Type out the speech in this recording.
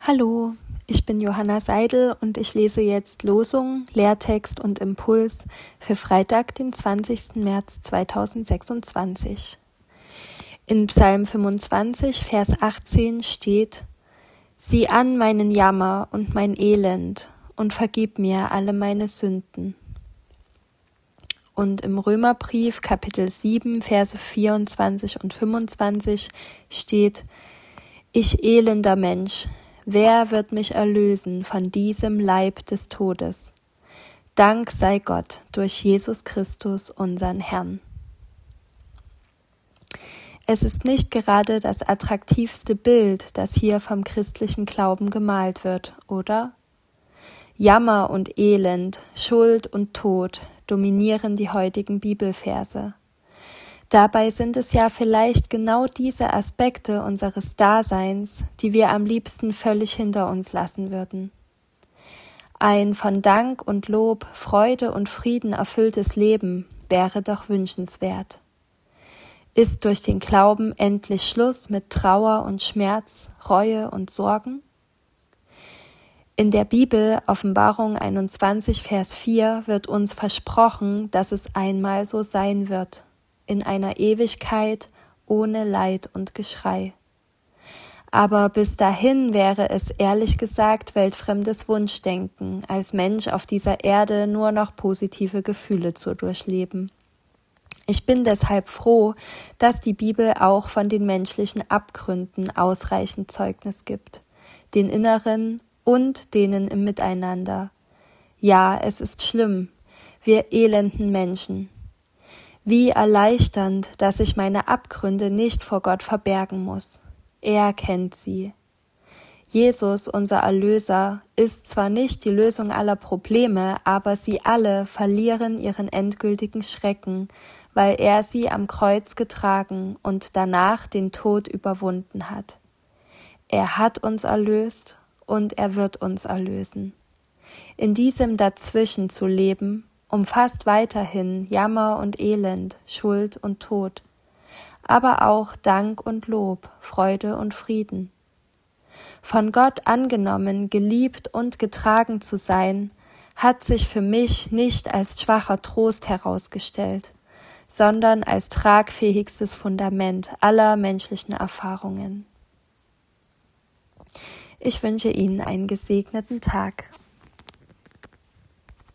Hallo, ich bin Johanna Seidel und ich lese jetzt Losung, Lehrtext und Impuls für Freitag, den 20. März 2026. In Psalm 25, Vers 18 steht: Sieh an meinen Jammer und mein Elend und vergib mir alle meine Sünden. Und im Römerbrief, Kapitel 7, Verse 24 und 25 steht: Ich elender Mensch, wer wird mich erlösen von diesem Leib des Todes? Dank sei Gott durch Jesus Christus, unseren Herrn. Es ist nicht gerade das attraktivste Bild, das hier vom christlichen Glauben gemalt wird, oder? Jammer und Elend, Schuld und Tod dominieren die heutigen Bibelverse. Dabei sind es ja vielleicht genau diese Aspekte unseres Daseins, die wir am liebsten völlig hinter uns lassen würden. Ein von Dank und Lob, Freude und Frieden erfülltes Leben wäre doch wünschenswert. Ist durch den Glauben endlich Schluss mit Trauer und Schmerz, Reue und Sorgen? In der Bibel, Offenbarung 21, Vers 4, wird uns versprochen, dass es einmal so sein wird. In einer Ewigkeit ohne Leid und Geschrei. Aber bis dahin wäre es ehrlich gesagt weltfremdes Wunschdenken, als Mensch auf dieser Erde nur noch positive Gefühle zu durchleben. Ich bin deshalb froh, dass die Bibel auch von den menschlichen Abgründen ausreichend Zeugnis gibt, den inneren und denen im Miteinander. Ja, es ist schlimm, wir elenden Menschen. Wie erleichternd, dass ich meine Abgründe nicht vor Gott verbergen muss. Er kennt sie. Jesus, unser Erlöser, ist zwar nicht die Lösung aller Probleme, aber sie alle verlieren ihren endgültigen Schrecken, weil er sie am Kreuz getragen und danach den Tod überwunden hat. Er hat uns erlöst und er wird uns erlösen. In diesem Dazwischen zu leben, umfasst weiterhin Jammer und Elend, Schuld und Tod, aber auch Dank und Lob, Freude und Frieden. Von Gott angenommen, geliebt und getragen zu sein, hat sich für mich nicht als schwacher Trost herausgestellt, sondern als tragfähigstes Fundament aller menschlichen Erfahrungen. Ich wünsche Ihnen einen gesegneten Tag.